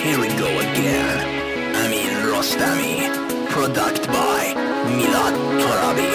Here we go again. Amin Rostami. Product by Milad Torabi.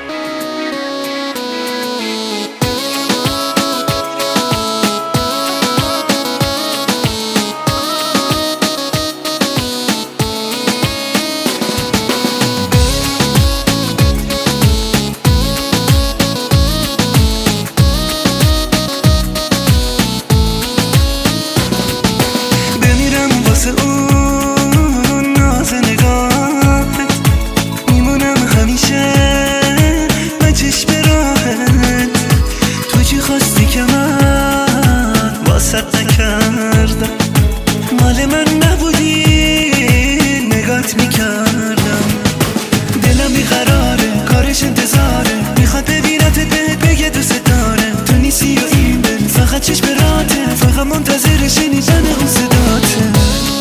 مال من نبودی نگات میکردم دلم بیقراره کارش انتظاره میخواد ببینتت بهت بگه دوست داره تو نیستی و این دل فقط چشم راته فقط منتظر شنیدن اون صداته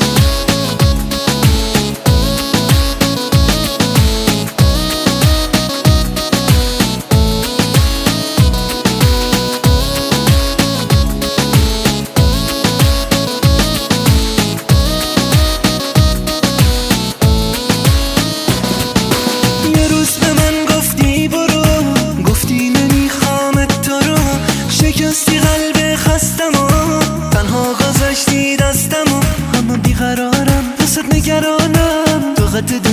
شکستی قلب خستم و تنها گذاشتی دستم و اما بیقرارم دست نگرانم تو قد